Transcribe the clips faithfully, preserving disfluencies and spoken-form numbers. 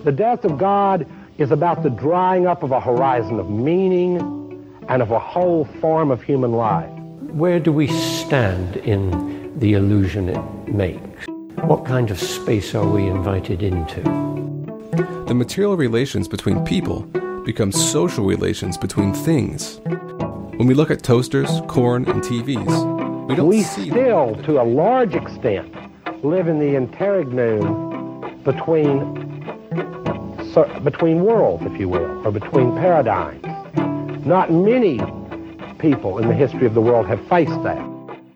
The death of God is about the drying up of a horizon of meaning and of a whole form of human life. Where do we stand in the illusion it makes? What kind of space are we invited into? The material relations between people become social relations between things. When we look at toasters, corn, and T Vs, we don't we see... We still, to a large extent, live in the interregnum between, so, between worlds, if you will, or between paradigms. Not many people in the history of the world have faced that.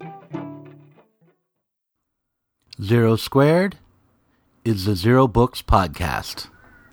Zero Squared is the Zero Books Podcast.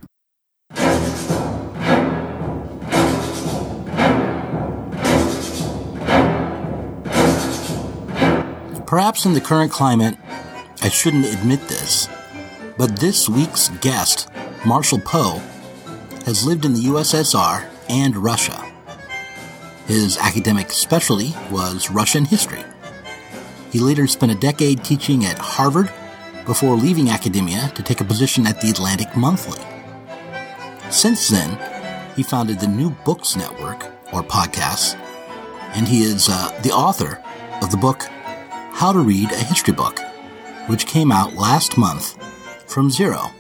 Perhaps in the current climate, I shouldn't admit this, but this week's guest, Marshall Poe, has lived in the U S S R and Russia. His academic specialty was Russian history. He later spent a decade teaching at Harvard before leaving academia to take a position at the Atlantic Monthly. Since then, he founded the New Books Network, or podcasts, and he is uh, the author of the book How to Read a History Book, which came out last month from Zero.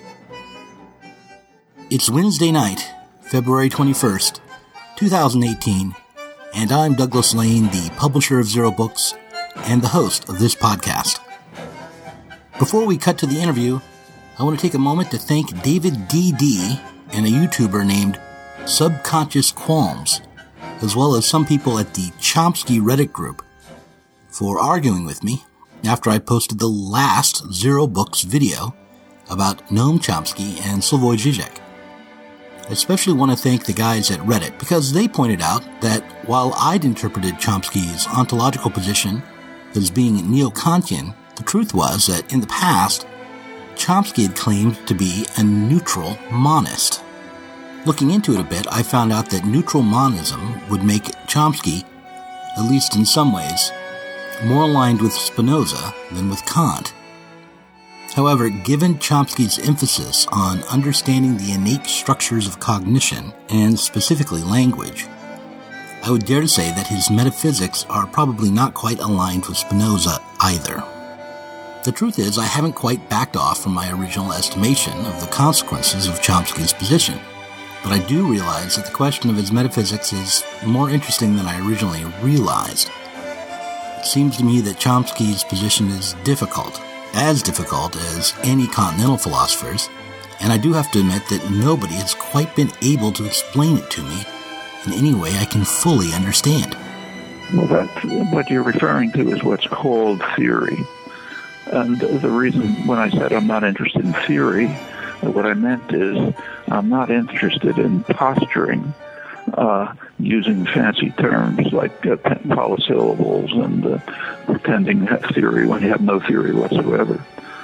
It's Wednesday night, February twenty-first, twenty eighteen, and I'm Douglas Lane, the publisher of Zero Books and the host of this podcast. Before we cut to the interview, I want to take a moment to thank David D D and a YouTuber named Subconscious Qualms, as well as some people at the Chomsky Reddit group, for arguing with me after I posted the last Zero Books video about Noam Chomsky and Slavoj Žižek. I especially want to thank the guys at Reddit because they pointed out that while I'd interpreted Chomsky's ontological position as being neo-Kantian, the truth was that in the past, Chomsky had claimed to be a neutral monist. Looking into it a bit, I found out that neutral monism would make Chomsky, at least in some ways, more aligned with Spinoza than with Kant. However, given Chomsky's emphasis on understanding the innate structures of cognition, and specifically language, I would dare to say that his metaphysics are probably not quite aligned with Spinoza either. The truth is, I haven't quite backed off from my original estimation of the consequences of Chomsky's position, but I do realize that the question of his metaphysics is more interesting than I originally realized. It seems to me that Chomsky's position is difficult, as difficult as any continental philosophers, and I do have to admit that nobody has quite been able to explain it to me in any way I can fully understand. Well, that what you're referring to is what's called theory. And the reason when I said I'm not interested in theory, what I meant is I'm not interested in posturing, uh, using fancy terms like uh, polysyllables and uh, pretending to have theory when you have no theory whatsoever.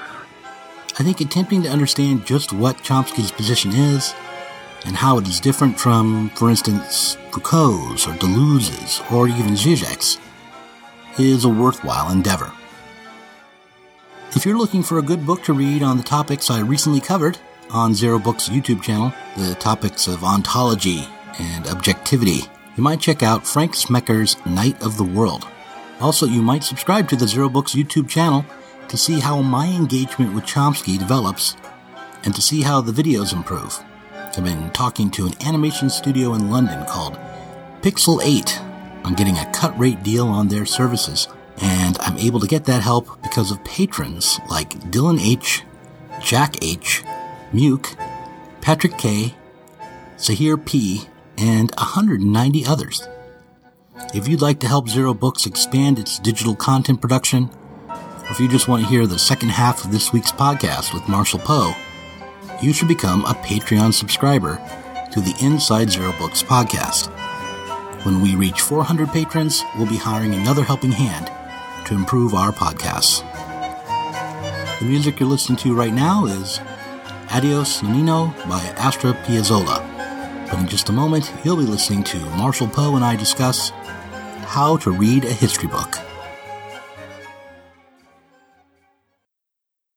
I think attempting to understand just what Chomsky's position is and how it is different from, for instance, Foucault's or Deleuze's or even Zizek's is a worthwhile endeavor. If you're looking for a good book to read on the topics I recently covered on Zero Books' YouTube channel, the topics of ontology and objectivity, you might check out Frank Smecker's Night of the World. Also, you might subscribe to the Zero Books YouTube channel to see how my engagement with Chomsky develops and to see how the videos improve. I've been talking to an animation studio in London called Pixel eight on getting a cut rate deal on their services, and I'm able to get that help because of patrons like Dylan H., Jack H., Muke, Patrick K., Sahir P., and one hundred ninety others. If you'd like to help Zero Books expand its digital content production, or if you just want to hear the second half of this week's podcast with Marshall Poe, you should become a Patreon subscriber to the Inside Zero Books podcast. When we reach four hundred patrons, we'll be hiring another helping hand to improve our podcasts. The music you're listening to right now is Adios Nonino by Astra Piazzolla. But in just a moment, you'll be listening to Marshall Poe and I discuss how to read a history book.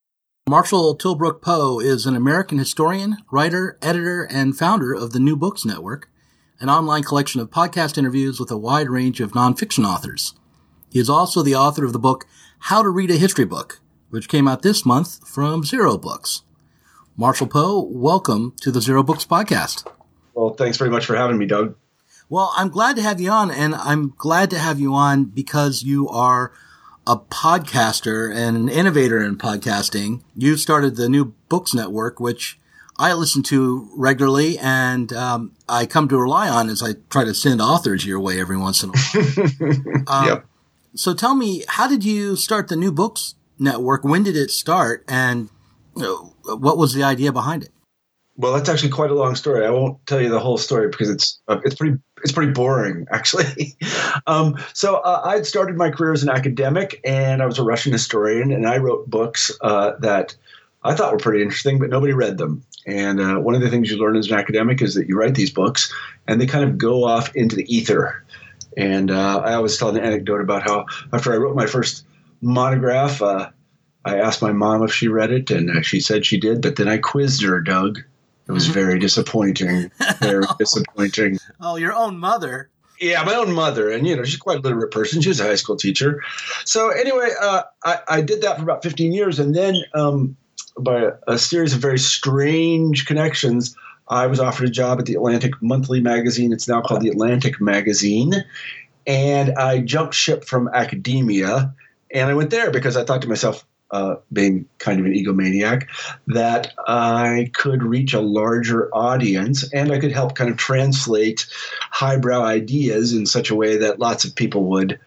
Marshall Tilbrook Poe is an American historian, writer, editor, and founder of the New Books Network, an online collection of podcast interviews with a wide range of nonfiction authors. He is also the author of the book How to Read a History Book, which came out this month from Zero Books. Marshall Poe, welcome to the Zero Books Podcast. Well, thanks very much for having me, Doug. Well, I'm glad to have you on, and I'm glad to have you on because you are a podcaster and an innovator in podcasting. You started the New Books Network, which I listen to regularly, and um, I come to rely on as I try to send authors your way every once in a while. um, yep. So tell me, how did you start the New Books Network? When did it start, and you know, what was the idea behind it? Well, that's actually quite a long story. I won't tell you the whole story because it's uh, it's pretty it's pretty boring, actually. um, so uh, I'd started my career as an academic, and I was a Russian historian, and I wrote books uh, that I thought were pretty interesting, but nobody read them. And uh, one of the things you learn as an academic is that you write these books, and they kind of go off into the ether. And uh, I always tell an anecdote about how after I wrote my first monograph, uh, I asked my mom if she read it, and uh, she said she did, but then I quizzed her, Doug. It was very disappointing, very disappointing. Oh, your own mother. Yeah, my own mother. And, you know, she's quite a literate person. She was a high school teacher. So anyway, uh, I, I did that for about fifteen years. And then um, by a, a series of very strange connections, I was offered a job at the Atlantic Monthly magazine. It's now called the Atlantic Magazine. And I jumped ship from academia. And I went there because I thought to myself, Uh, being kind of an egomaniac, that I could reach a larger audience and I could help kind of translate highbrow ideas in such a way that lots of people would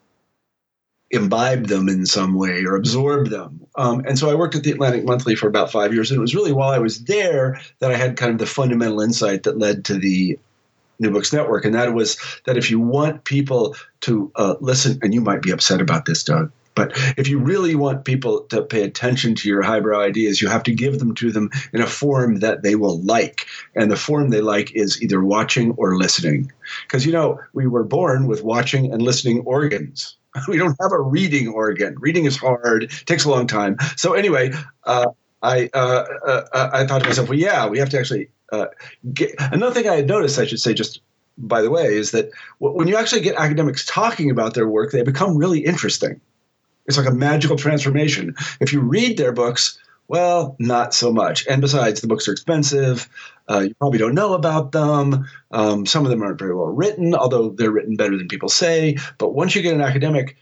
imbibe them in some way or absorb them. Um, and so I worked at the Atlantic Monthly for about five years. And it was really while I was there that I had kind of the fundamental insight that led to the New Books Network. And that was that if you want people to uh, listen, and you might be upset about this, Doug, but if you really want people to pay attention to your highbrow ideas, you have to give them to them in a form that they will like. And the form they like is either watching or listening. Because, you know, we were born with watching and listening organs. We don't have a reading organ. Reading is hard, takes a long time. So anyway, uh, I uh, uh, I thought to myself, well, yeah, we have to actually uh, get – another thing I had noticed, I should say just by the way, is that when you actually get academics talking about their work, they become really interesting. It's like a magical transformation. If you read their books, well, not so much. And besides, the books are expensive. Uh, you probably don't know about them. Um, some of them aren't very well written, although they're written better than people say. But once you get an academic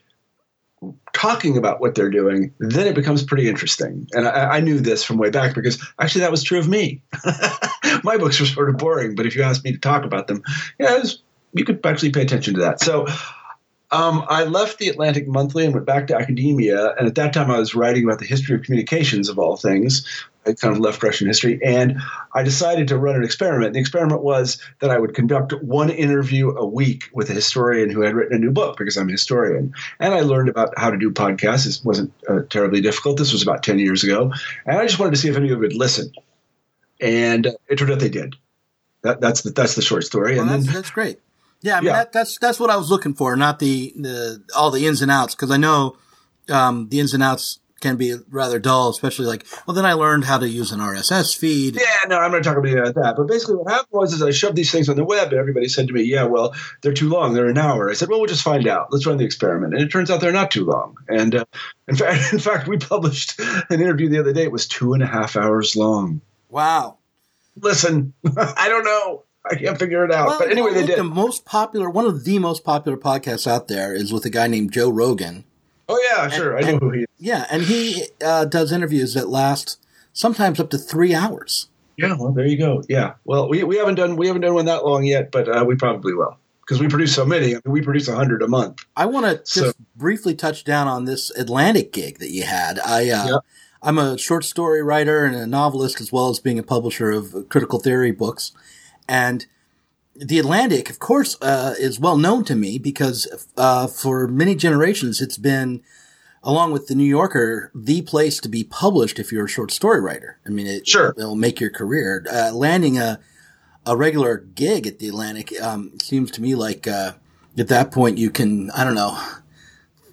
talking about what they're doing, then it becomes pretty interesting. And I, I knew this from way back because actually that was true of me. My books were sort of boring, but if you asked me to talk about them, yeah, it was, you could actually pay attention to that. So Um, I left the Atlantic Monthly and went back to academia. And at that time, I was writing about the history of communications, of all things. I kind of left Russian history. And I decided to run an experiment. The experiment was that I would conduct one interview a week with a historian who had written a new book, because I'm a historian. And I learned about how to do podcasts. It wasn't uh, terribly difficult. This was about ten years ago. And I just wanted to see if anyone would listen. And uh, it turned out they did. That, that's, the, that's the short story. Well, and that's, then, that's great. Yeah, I mean, Yeah. That, that's that's what I was looking for, not the, the all the ins and outs, because I know um, the ins and outs can be rather dull, especially like, well, then I learned how to use an R S S feed. Yeah, no, I'm going to talk about that. But basically what happened was is I shoved these things on the web, and everybody said to me, yeah, well, they're too long. They're an hour. I said, well, we'll just find out. Let's run the experiment. And it turns out they're not too long. And uh, in fact, in fact, we published an interview the other day. It was two and a half hours long. Wow. Listen, I don't know. I can't figure it out. Well, but anyway, well, they did. The most popular, one of the most popular podcasts out there is with a guy named Joe Rogan. Oh, yeah, sure. And, I know and, who he is. Yeah, and he uh, does interviews that last sometimes up to three hours. Yeah, well, there you go. Yeah. Well, we, we haven't done we haven't done one that long yet, but uh, we probably will, because we produce so many. I mean, we produce a hundred a month. I want to just So- briefly touch down on this Atlantic gig that you had. I uh, Yep. I'm a short story writer and a novelist, as well as being a publisher of critical theory books, and the Atlantic, of course, uh, is well known to me because uh, for many generations it's been, along with the New Yorker, the place to be published if you're a short story writer. I mean, it, Sure. it'll make your career. Uh, landing a a regular gig at the Atlantic um, seems to me like uh, at that point you can, I don't know,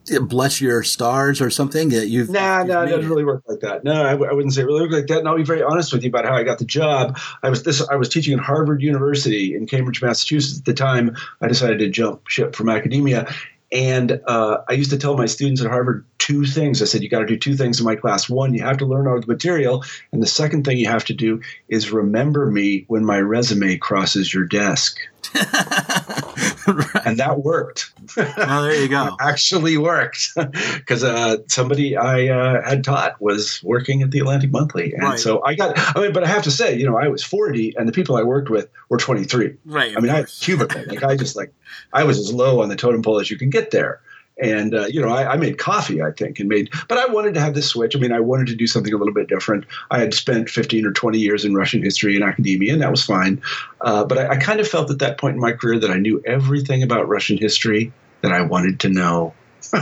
bless your stars or something that you've? Nah, you've no, nah, it doesn't it? really work like that. No, I, w- I wouldn't say it really worked like that. And I'll be very honest with you about how I got the job. I was this. I was teaching at Harvard University in Cambridge, Massachusetts at the time. I decided to jump ship from academia. And uh, I used to tell my students at Harvard two things. I said, you got to do two things in my class. One, you have to learn all the material. And the second thing you have to do is remember me when my resume crosses your desk. Right. And that worked. Oh, there you go. Actually worked because uh, somebody I uh, had taught was working at the Atlantic Monthly. And right. so I got, I mean, but I have to say, you know, I was forty and the people I worked with were twenty-three. Right. I mean, I had cubicle. Like I just like, I was as low on the totem pole as you can get there. And, uh, you know, I, I made coffee, I think, and made, but I wanted to have this switch. I mean, I wanted to do something a little bit different. I had spent fifteen or twenty years in Russian history and academia, and that was fine. Uh, but I, I kind of felt at that point in my career that I knew everything about Russian history that I wanted to know.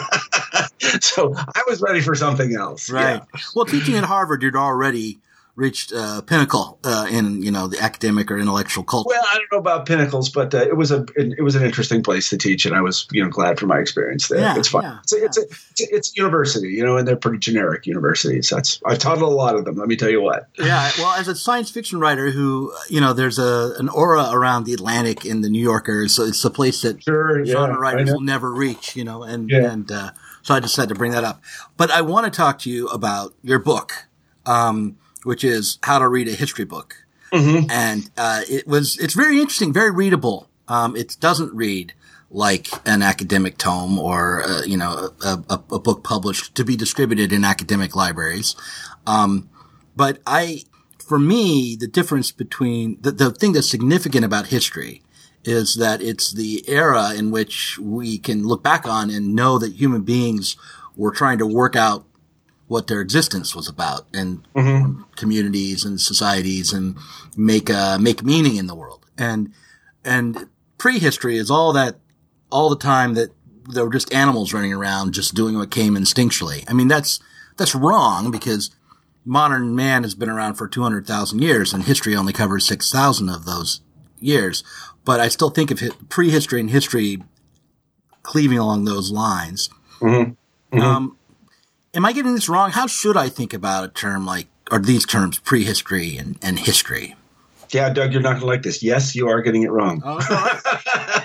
So I was ready for something else. Right. Yeah. Well, teaching at Harvard, you'd already reached uh, pinnacle uh, in, you know, the academic or intellectual culture. Well, I don't know about pinnacles, but uh, it was a it, it was an interesting place to teach, and I was, you know, glad for my experience there. Yeah, it's fun. Yeah, it's, a, yeah. it's, a, it's a it's a university, you know, and they're pretty generic universities. That's I've taught at a lot of them. Let me tell you what. Yeah. Well, as a science fiction writer, who you know, there's a an aura around the Atlantic in the New Yorker, so it's a place that sure, genre yeah, writers will never reach, you know, and yeah. and uh, so I just had to bring that up. But I want to talk to you about your book. Um, which is How to Read a History Book. Mm-hmm. And uh, it was it's very interesting, very readable. Um, it doesn't read like an academic tome or, uh, you know, a, a, a book published to be distributed in academic libraries. Um, but I, for me, the difference between the, the thing that's significant about history is that it's the era in which we can look back on and know that human beings were trying to work out what their existence was about and mm-hmm. communities and societies and make uh, make meaning in the world. And and prehistory is all that all the time that there were just animals running around just doing what came instinctually. I mean, that's that's wrong because modern man has been around for two hundred thousand years and history only covers six thousand of those years. But I still think of prehistory and history cleaving along those lines. Mm-hmm. Mm-hmm. Um, Am I getting this wrong? How should I think about a term like, or these terms, prehistory and, and history? Yeah, Doug, you're not going to like this. Yes, you are getting it wrong. Oh, right.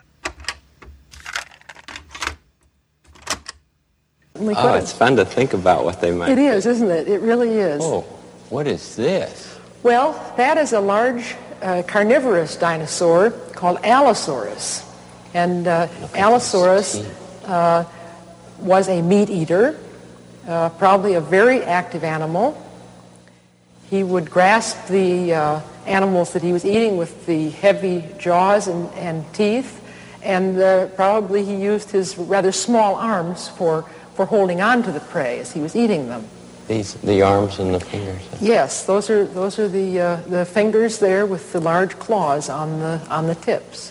Oh, it's fun to think about what they might It is, isn't it? It really is. Oh, what is this? Well, that is a large uh, carnivorous dinosaur called Allosaurus. And uh, Allosaurus uh, was a meat eater. Uh, probably a very active animal. He would grasp the uh, animals that he was eating with the heavy jaws and, and teeth, and uh, probably he used his rather small arms for, for holding on to the prey as he was eating them. These, the arms and the fingers. Yes, those are those are the uh, the fingers there with the large claws on the on the tips.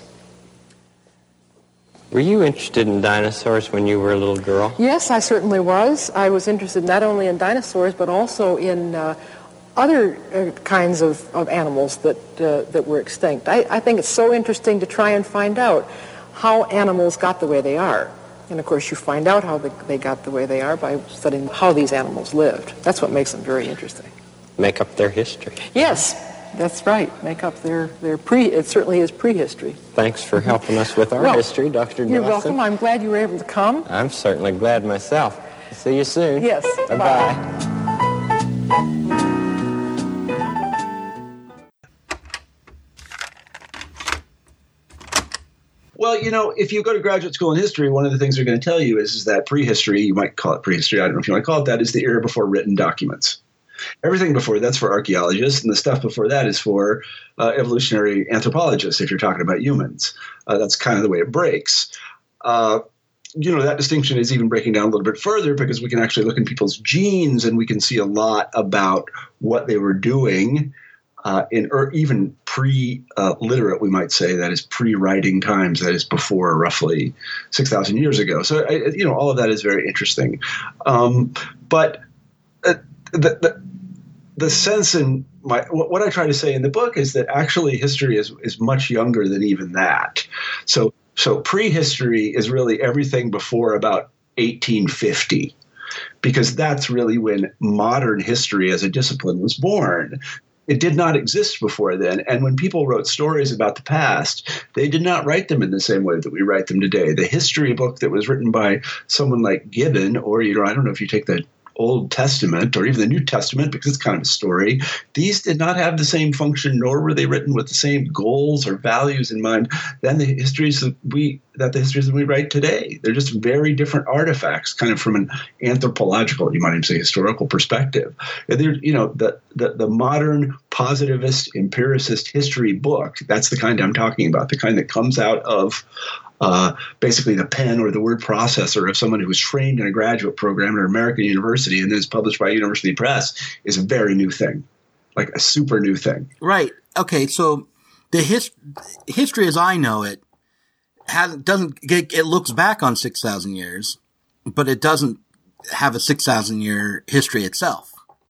Were you interested in dinosaurs when you were a little girl? Yes, I certainly was. I was interested not only in dinosaurs, but also in uh, other uh, kinds of, of animals that uh, that were extinct. I, I think it's so interesting to try and find out how animals got the way they are. And, of course, you find out how they, they got the way they are by studying how these animals lived. That's what makes them very interesting. Make up their history. Yes. That's right. Make up their, their pre, it certainly is prehistory. Thanks for helping us with our well, history, Doctor Dawson. You're welcome. I'm glad you were able to come. I'm certainly glad myself. See you soon. Yes. Bye-bye. Bye. Well, you know, if you go to graduate school in history, one of the things they're going to tell you is, is that prehistory, you might call it prehistory, I don't know if you want to call it that, is the era before written documents. Everything before that's for archaeologists, and the stuff before that is for uh, evolutionary anthropologists, if you're talking about humans. Uh, that's kind of the way it breaks. Uh, you know, that distinction is even breaking down a little bit further because we can actually look in people's genes and we can see a lot about what they were doing uh, in or even pre-literate, uh, we might say, that is pre-writing times, that is before roughly six thousand years ago. So, I, you know, all of that is very interesting. Um, but uh, the, the the sense in my what I try to say in the book is that actually history is is much younger than even that. So so prehistory is really everything before about eighteen fifty, because that's really when modern history as a discipline was born. It did not exist before then. And when people wrote stories about the past, they did not write them in the same way that we write them today. The history book that was written by someone like Gibbon, or, you know, I don't know if you take the Old Testament or even the New Testament, because it's kind of a story, these did not have the same function, nor were they written with the same goals or values in mind than the histories that we that the histories that we write today. They're just very different artifacts, kind of from an anthropological, you might even say historical perspective. And they're, you know, the, the the modern positivist empiricist history book, that's the kind I'm talking about, the kind that comes out of Uh, basically the pen or the word processor of someone who was trained in a graduate program at an American university and then is published by a university press, is a very new thing, like a super new thing. Right. Okay. So the his- history as I know it has, doesn't get, it looks back on six thousand years, but it doesn't have a six thousand year history itself.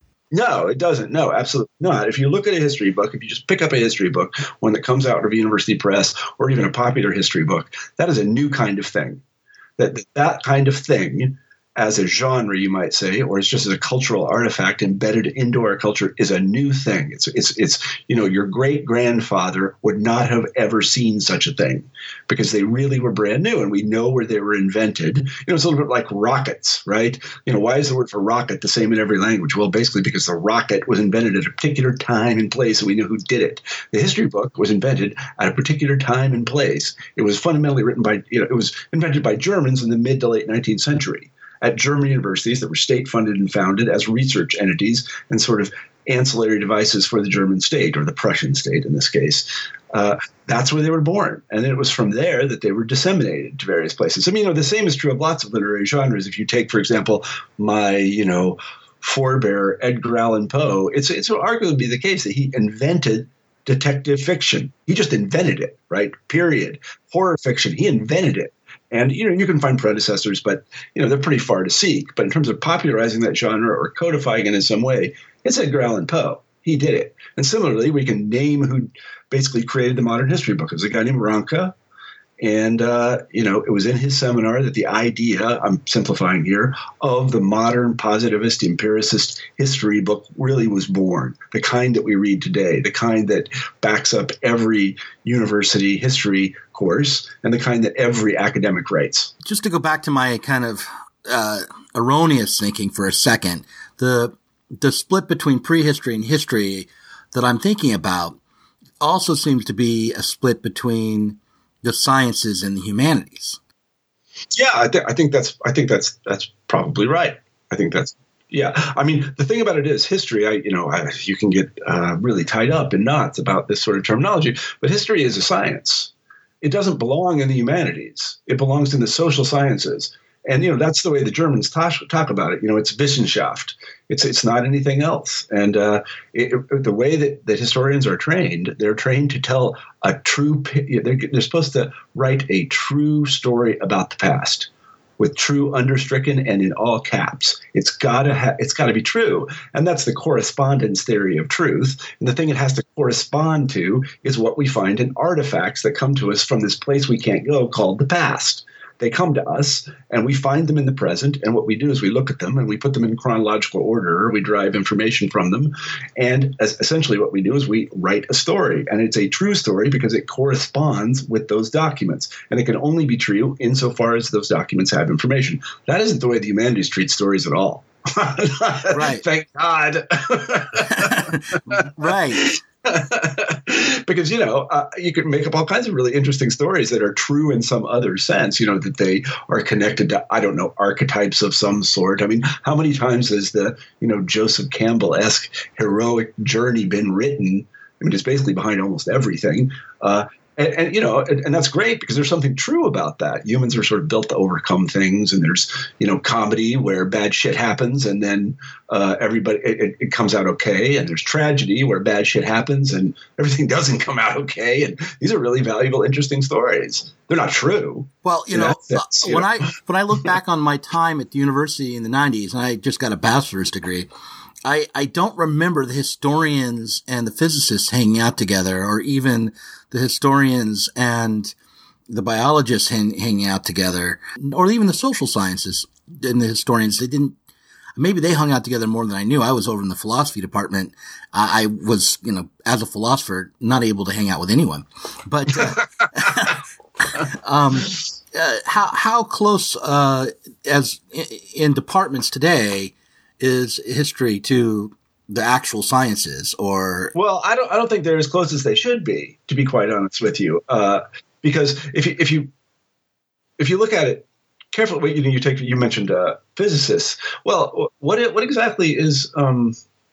No, it doesn't. No, absolutely not. If you look at a history book, if you just pick up a history book, one that comes out of a university press or even a popular history book, that is a new kind of thing. That that kind of thing, as a genre, you might say, or it's just as a cultural artifact embedded into our culture, is a new thing. It's it's it's you know, your great grandfather would not have ever seen such a thing because they really were brand new, and we know where they were invented. You know, it's a little bit like rockets, right? You know, why is the word for rocket the same in every language? Well, basically because the rocket was invented at a particular time and place, and we know who did it. The history book was invented at a particular time and place. It was fundamentally written by, you know, it was invented by Germans in the mid to late nineteenth century. At German universities that were state-funded and founded as research entities and sort of ancillary devices for the German state, or the Prussian state in this case. Uh, that's where they were born. And then it was from there that they were disseminated to various places. I mean, you know, the same is true of lots of literary genres. If you take, for example, my, you know, forebear Edgar Allan Poe, it's, it's arguably the case that he invented detective fiction. He just invented it, right? Period. Horror fiction, he invented it. And, you know, you can find predecessors, but, you know, they're pretty far to seek. But in terms of popularizing that genre or codifying it in some way, it's Edgar Allan Poe. He did it. And similarly, we can name who basically created the modern history book. It was a guy named Ranke. And, uh, you know, it was in his seminar that the idea, I'm simplifying here, of the modern positivist empiricist history book really was born. The kind that we read today, the kind that backs up every university history course, and the kind that every academic writes. Just to go back to my kind of uh, erroneous thinking for a second, the the split between prehistory and history that I'm thinking about also seems to be a split between the sciences and the humanities. Yeah, I, th- I think that's I think that's that's probably right. I think that's yeah. I mean, the thing about it is history. I you know I, you can get uh, really tied up in knots about this sort of terminology, but history is a science. It doesn't belong in the humanities. It belongs in the social sciences. And, you know, that's the way the Germans talk, talk about it. You know, it's Wissenschaft. It's it's not anything else. And uh, it, it, the way that, that historians are trained, they're trained to tell a true – they're, they're supposed to write a true story about the past with true understricken and in all caps. It's gotta ha- it's got to be true. And that's the correspondence theory of truth. And the thing it has to correspond to is what we find in artifacts that come to us from this place we can't go called the past. They come to us, and we find them in the present, and what we do is we look at them, and we put them in chronological order, we derive information from them, and as essentially what we do is we write a story, and it's a true story because it corresponds with those documents, and it can only be true insofar as those documents have information. That isn't the way the humanities treat stories at all. Right. Thank God. Right. Because, you know, uh, you could make up all kinds of really interesting stories that are true in some other sense, you know, that they are connected to, I don't know, archetypes of some sort. I mean, how many times has the, you know, Joseph Campbell-esque heroic journey been written? I mean, it's basically behind almost everything. Uh, and, and, you know, and, and that's great because there's something true about that. Humans are sort of built to overcome things. And there's, you know, comedy where bad shit happens and then uh, everybody, it, it comes out okay. And there's tragedy where bad shit happens and everything doesn't come out okay. And these are really valuable, interesting stories. They're not true. Well, you know, sense, you when know? I when I look back on my time at the university in the nineties, and I just got a bachelor's degree, I, I don't remember the historians and the physicists hanging out together, or even the historians and the biologists hang, hanging out together, or even the social sciences and the historians, they didn't, maybe they hung out together more than I knew. I was over in the philosophy department. I, I was, you know, as a philosopher, not able to hang out with anyone. But uh, um, uh, how how close uh, as in, in departments today is history to the actual sciences? Or well, I don't I don't think they're as close as they should be, to be quite honest with you. Uh, because if you if you if you look at it carefully, you know, you take you mentioned uh, physicists. Well, what what exactly is um,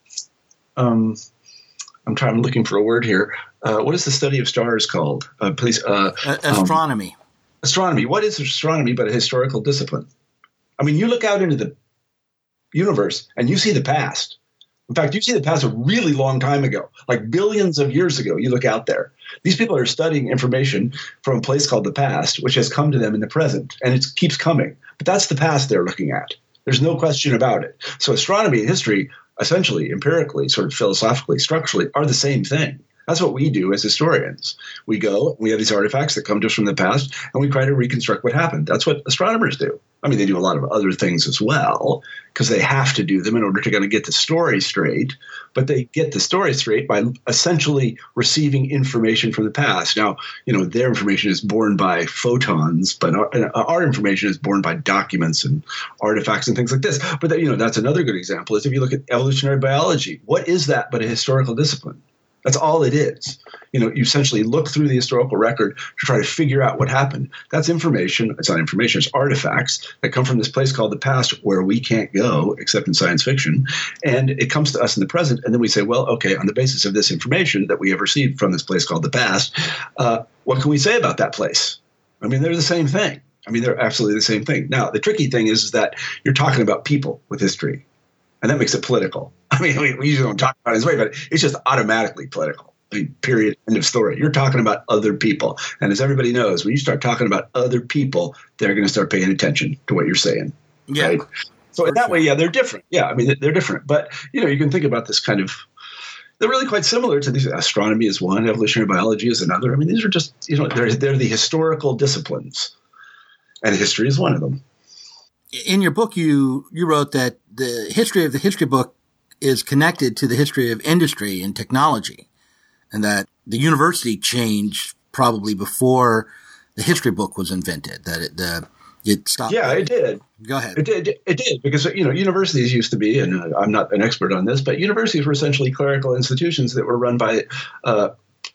um, I'm trying. I'm looking for a word here. Uh, what is the study of stars called? Uh, please. Uh, astronomy. Um, astronomy. What is astronomy but a historical discipline? I mean, you look out into the universe and you see the past. In fact, you see the past a really long time ago, like billions of years ago. You look out there. These people are studying information from a place called the past, which has come to them in the present, and it keeps coming. But that's the past they're looking at. There's no question about it. So astronomy and history, essentially, empirically, sort of philosophically, structurally, are the same thing. That's what we do as historians. We go, we have these artifacts that come to us from the past, and we try to reconstruct what happened. That's what astronomers do. I mean, they do a lot of other things as well, because they have to do them in order to kind of get the story straight. But they get the story straight by essentially receiving information from the past. Now, you know, their information is borne by photons, but our, our information is borne by documents and artifacts and things like this. But, that, you know, that's another good example is if you look at evolutionary biology. What is that but a historical discipline? That's all it is. You know, you essentially look through the historical record to try to figure out what happened. That's information. It's not information. It's artifacts that come from this place called the past where we can't go except in science fiction. And it comes to us in the present. And then we say, well, okay, on the basis of this information that we have received from this place called the past, uh, what can we say about that place? I mean, they're the same thing. I mean, they're absolutely the same thing. Now, the tricky thing is, is that you're talking about people with history. And that makes it political. I mean, we, we usually don't talk about it this way, but it's just automatically political. I mean, period, end of story. You're talking about other people. And as everybody knows, when you start talking about other people, they're going to start paying attention to what you're saying. Yeah. Right? So in that way, yeah, they're different. Yeah, I mean, they're different. But, you know, you can think about this kind of – they're really quite similar to these. Astronomy is one. Evolutionary biology is another. I mean, these are just – you know, they're, they're the historical disciplines. And history is one of them. In your book, you, you wrote that the history of the history book is connected to the history of industry and technology, and that the university changed probably before the history book was invented, that it, the, it stopped. Yeah, it did. Go ahead. It did. It did because, you know, universities used to be, and uh, I'm not an expert on this, but universities were essentially clerical institutions that were run by uh,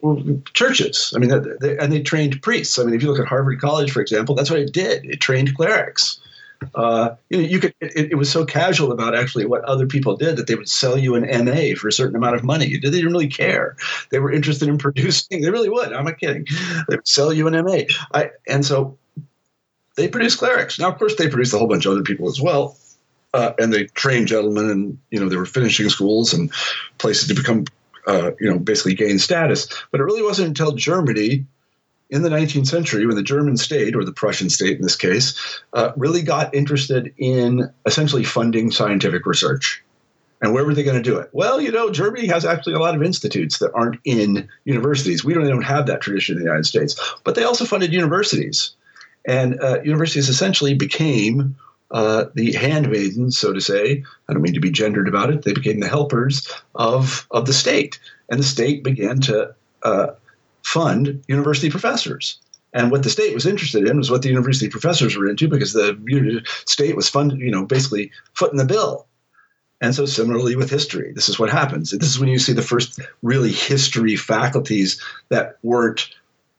churches. I mean, they, and they trained priests. I mean, if you look at Harvard College, for example, that's what it did. It trained clerics. Uh, you know, you could. It, it was so casual about actually what other people did that they would sell you an M A for a certain amount of money. They didn't really care. They were interested in producing. They really would. I'm not kidding. They would sell you an M A. I, and so they produced clerics. Now, of course, they produced a whole bunch of other people as well, uh, and they trained gentlemen, and you know, they were finishing schools and places to become, uh, you know, basically gain status. But it really wasn't until Germany, in the nineteenth century, when the German state, or the Prussian state in this case, uh, really got interested in essentially funding scientific research. And where were they going to do it? Well, you know, Germany has actually a lot of institutes that aren't in universities. We don't, don't have that tradition in the United States. But they also funded universities. And uh, universities essentially became uh, the handmaidens, so to say. I don't mean to be gendered about it. They became the helpers of, of the state. And the state began to uh, fund university professors. And what the state was interested in was what the university professors were into, because the state was funded, you know, basically footing the bill. And so similarly with history, this is what happens. This is when you see the first really history faculties that weren't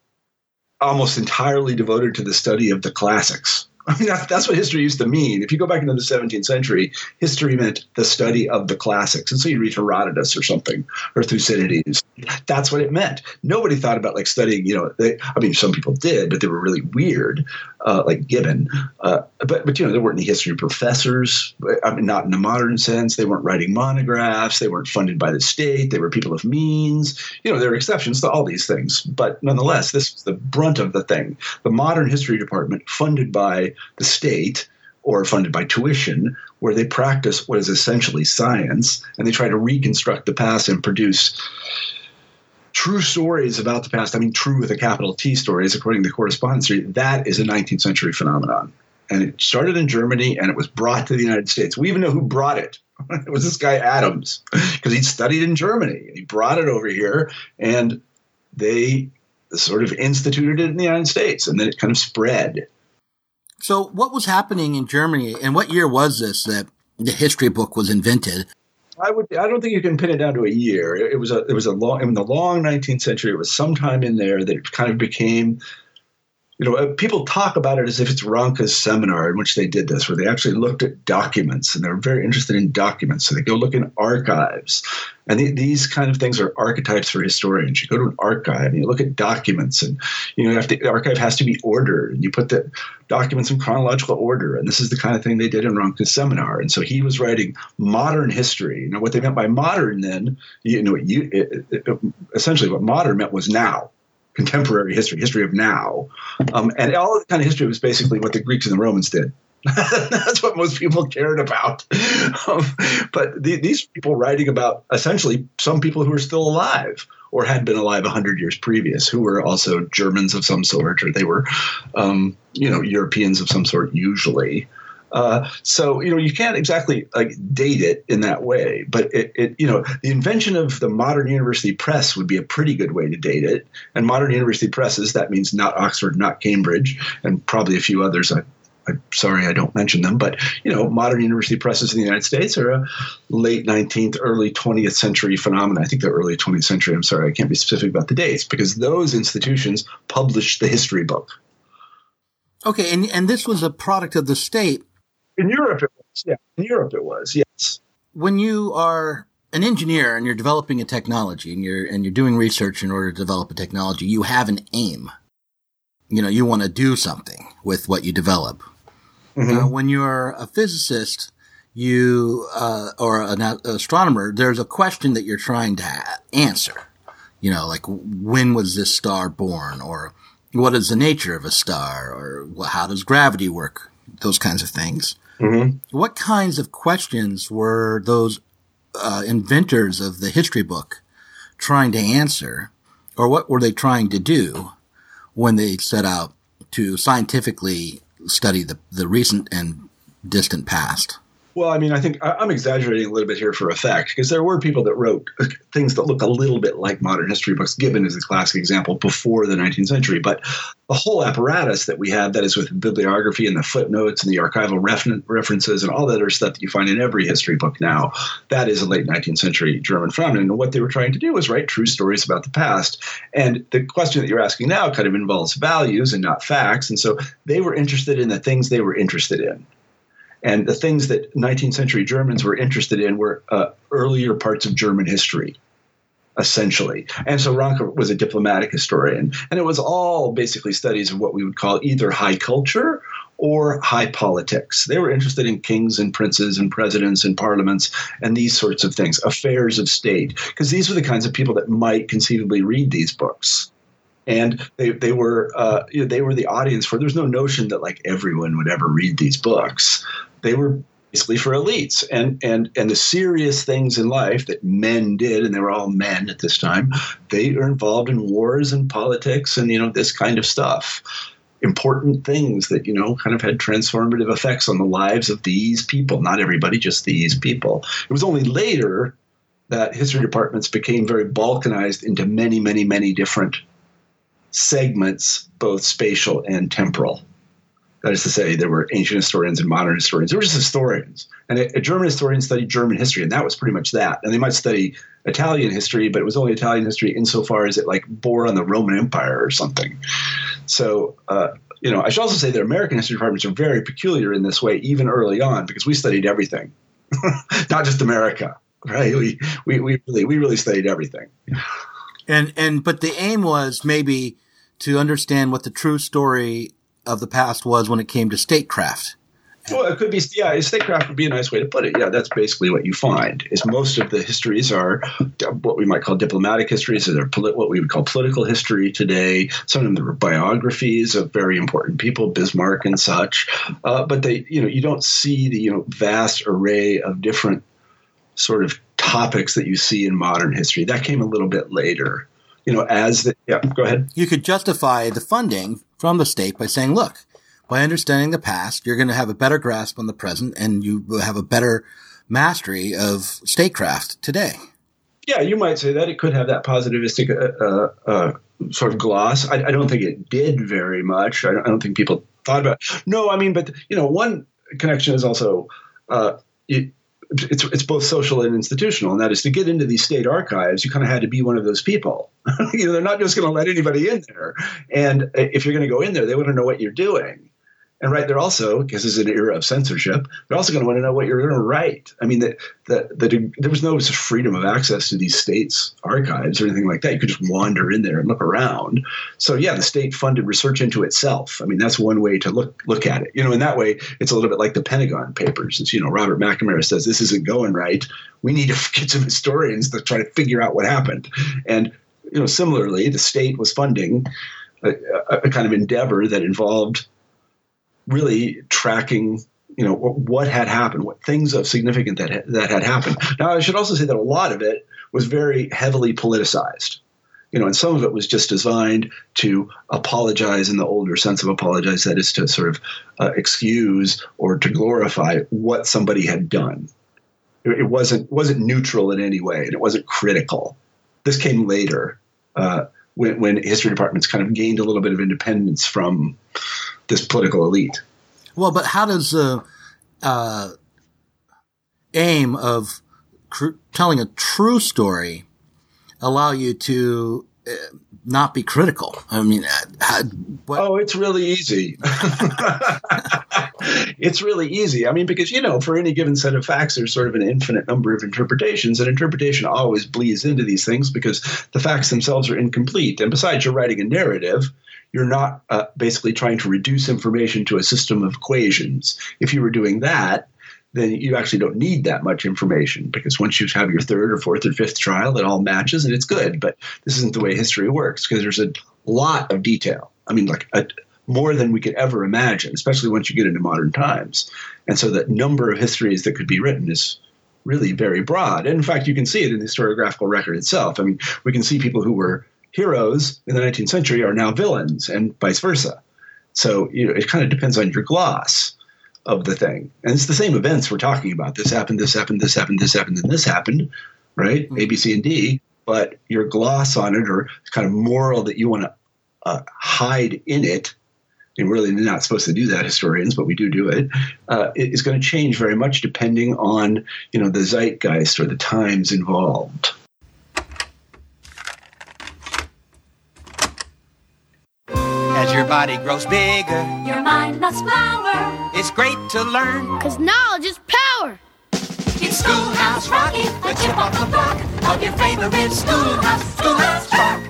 almost entirely devoted to the study of the classics. I mean, that, that's what history used to mean. If you go back into the seventeenth century, history meant the study of the classics. And so you read Herodotus or something, or Thucydides. That's what it meant. Nobody thought about like studying, you know, they, I mean, some people did, but they were really weird, uh, like Gibbon. Uh, but, but, you know, there weren't any history professors. I mean, not in the modern sense. They weren't writing monographs. They weren't funded by the state. They were people of means. You know, there were exceptions to all these things. But nonetheless, this was the brunt of the thing. The modern history department, funded by the state or funded by tuition, where they practice what is essentially science, and they try to reconstruct the past and produce true stories about the past, I mean true with a capital T stories, according to the correspondence theory, that is a nineteenth century phenomenon. And it started in Germany, and it was brought to the United States. We even know who brought it. It was this guy Adams, because he'd studied in Germany. He brought it over here, and they sort of instituted it in the United States, and then it kind of spread. So what was happening in Germany, and what year was this that the history book was invented? I would. I don't think you can pin it down to a year. It, it was a. It was a long. In the long nineteenth century, it was sometime in there that it kind of became. You know, people talk about it as if it's Ranke's seminar in which they did this, where they actually looked at documents, and they were very interested in documents. So they go look in archives. And the, these kind of things are archetypes for historians. You go to an archive and you look at documents, and you know, you have to, the archive has to be ordered, and you put the documents in chronological order. And this is the kind of thing they did in Ranke's seminar. And so he was writing modern history. You know, what they meant by modern then, you know, you, it, it, essentially what modern meant was now. Contemporary history, history of now. Um, and all of the kind of history was basically what the Greeks and the Romans did. That's what most people cared about. Um, but the, these people writing about essentially some people who are still alive or had been alive one hundred years previous, who were also Germans of some sort, or they were, um, you know, Europeans of some sort usually. Uh, so, you know, you can't exactly like date it in that way, but it, it, you know, the invention of the modern university press would be a pretty good way to date it. And modern university presses, that means not Oxford, not Cambridge, and probably a few others. I, I'm sorry I don't mention them, but, you know, modern university presses in the United States are a late nineteenth, early twentieth century phenomenon. I think they're early twentieth century. I'm sorry, I can't be specific about the dates because those institutions published the history book. Okay, and, and this was a product of the state. In Europe, it was. Yeah, in Europe, it was. Yes. When you are an engineer and you're developing a technology and you're and you're doing research in order to develop a technology, you have an aim. You know, you want to do something with what you develop. Mm-hmm. Uh, when you're a physicist, you uh, or an astronomer, there's a question that you're trying to answer. You know, like when was this star born, or what is the nature of a star, or how does gravity work? Those kinds of things. Mm-hmm. What kinds of questions were those uh, inventors of the history book trying to answer, or what were they trying to do when they set out to scientifically study the, the recent and distant past? Well, I mean, I think I'm exaggerating a little bit here for effect, because there were people that wrote things that look a little bit like modern history books. Gibbon is a classic example before the nineteenth century. But the whole apparatus that we have, that is with bibliography and the footnotes and the archival refer- references and all that other stuff that you find in every history book now, that is a late nineteenth century German phenomenon. And what they were trying to do was write true stories about the past. And the question that you're asking now kind of involves values and not facts. And so they were interested in the things they were interested in. And the things that nineteenth century Germans were interested in were uh, earlier parts of German history, essentially. And so Ranke was a diplomatic historian. And it was all basically studies of what we would call either high culture or high politics. They were interested in kings and princes and presidents and parliaments and these sorts of things, affairs of state, because these were the kinds of people that might conceivably read these books. And they they were uh, you know, they were the audience for. There's no notion that like everyone would ever read these books. They were basically for elites, and and and the serious things in life that men did, and they were all men at this time. They were involved in wars and politics, and you know this kind of stuff. Important things that you know kind of had transformative effects on the lives of these people. Not everybody, just these people. It was only later that history departments became very balkanized into many, many, many different segments, both spatial and temporal. That is to say, there were ancient historians and modern historians. They were just historians. And a, a German historian studied German history, and that was pretty much that. And they might study Italian history, but it was only Italian history insofar as it like bore on the Roman Empire or something. So, uh, you know, I should also say that American history departments are very peculiar in this way, even early on, because we studied everything, not just America, right? We, we, we really, we really studied everything. And, and, but the aim was maybe to understand what the true story of the past was when it came to statecraft. Well, it could be, yeah, statecraft would be a nice way to put it. Yeah, that's basically what you find, is most of the histories are what we might call diplomatic histories, or they're polit- what we would call political history today. Some of them are biographies of very important people, Bismarck and such. Uh, but they, you know, you don't see the, you know, vast array of different sort of topics that you see in modern history. That came a little bit later. you know, as the, yeah, go ahead. You could justify the funding from the state by saying, look, by understanding the past, you're going to have a better grasp on the present, and you will have a better mastery of statecraft today. Yeah, you might say that. It could have that positivistic uh, uh, uh, sort of gloss. I, I don't think it did very much. I don't, I don't think people thought about it. No, I mean, but, you know, one connection is also uh, it, it's it's both social and institutional, and that is to get into these state archives, you kind of had to be one of those people. You know, they're not just going to let anybody in there. And if you're going to go in there, they want to know what you're doing. And right, they're also, because this is an era of censorship, they're also going to want to know what you're going to write. I mean, the, the, the, there was no freedom of access to these states' archives or anything like that. You could just wander in there and look around. So, yeah, the state funded research into itself. I mean, that's one way to look look at it. You know, in that way, it's a little bit like the Pentagon Papers. It's, you know, Robert McNamara says, this isn't going right. We need to get some historians to try to figure out what happened. And, you know, similarly, the state was funding a, a, a kind of endeavor that involved really tracking, you know, what had happened, what things of significance that ha- that had happened. Now, I should also say that a lot of it was very heavily politicized, you know, and some of it was just designed to apologize in the older sense of apologize, that is to sort of uh, excuse or to glorify what somebody had done. It, it wasn't wasn't neutral in any way, and it wasn't critical. This came later uh, when, when history departments kind of gained a little bit of independence from this political elite. Well, but how does the uh, aim of cr- telling a true story allow you to uh, not be critical? I mean, uh, how, what? Oh, it's really easy. It's really easy. I mean, because, you know, for any given set of facts, there's sort of an infinite number of interpretations, and interpretation always bleeds into these things because the facts themselves are incomplete. And besides, you're writing a narrative. You're not uh, basically trying to reduce information to a system of equations. If you were doing that, then you actually don't need that much information, because once you have your third or fourth or fifth trial, it all matches and it's good. But this isn't the way history works, because there's a lot of detail. I mean, like a, more than we could ever imagine, especially once you get into modern times. And so the number of histories that could be written is really very broad. And in fact, you can see it in the historiographical record itself. I mean, we can see people who were heroes in the nineteenth century are now villains, and vice versa. So, you know, it kind of depends on your gloss of the thing. And it's the same events we're talking about. This happened, this happened, this happened, this happened, and this happened, right? Mm-hmm. A, B, C, and D. But your gloss on it, or kind of moral that you want to uh, hide in it, and really not supposed to do that, historians, but we do do it, uh, it is going to change very much depending on, you know, the zeitgeist or the times involved. As your body grows bigger, your mind must flower. It's great to learn, 'cause knowledge is power. It's Schoolhouse Rocky, the chip off the block of your favorite schoolhouse, Schoolhouse Rock.